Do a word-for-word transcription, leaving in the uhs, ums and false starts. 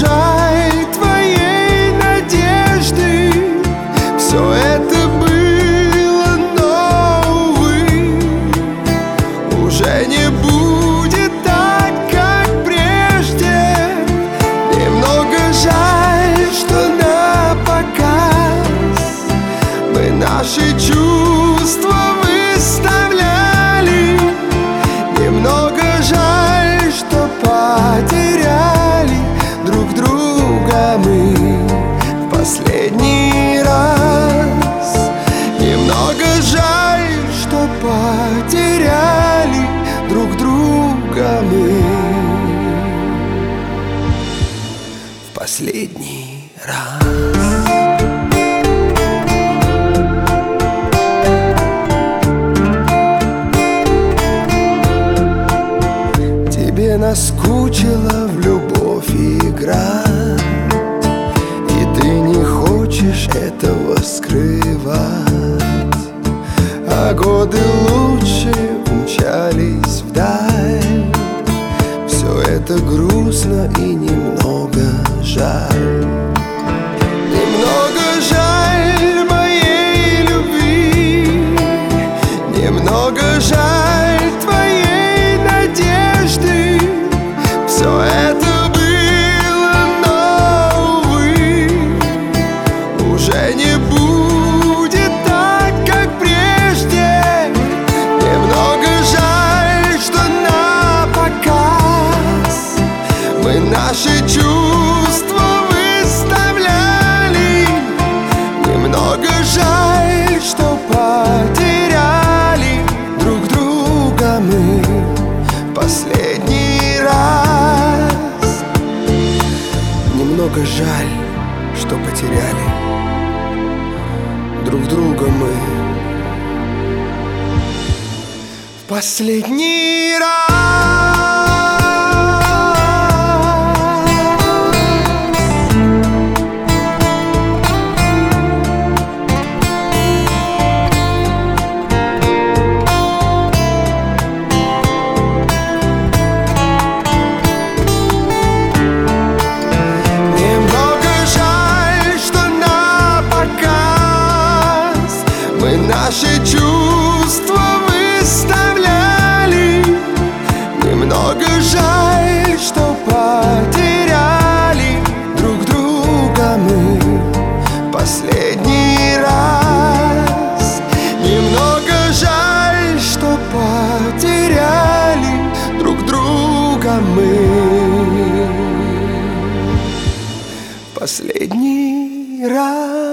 жаль твоей надежды. Все это было, но, увы, уже не будет так, как прежде. Немного жаль, что на показ мы наши чувства выставляли. Немного жаль, что потеряли друг друга мы в последний раз. Немного жаль, что потеряли друг друга мы в последний раз. Тебе наскучило в любовь играть, и ты не хочешь этого скрывать. А годы лучше умчались вдаль. Все это грустно и немного жаль. Немного жаль моей любви, немного жаль твоей надежды. Все это было, но, увы, уже не будет так, как прежде. Немного жаль, что на показ мы наши чувства выставляли. Немного жаль, что потеряли друг друга мы последний раз. Немного жаль, что потеряли друг друга мы в последний раз. Мы наши чувства выставляли. Немного жаль, что потеряли друг друга мы последний раз. Немного жаль, что потеряли друг друга мы последний раз.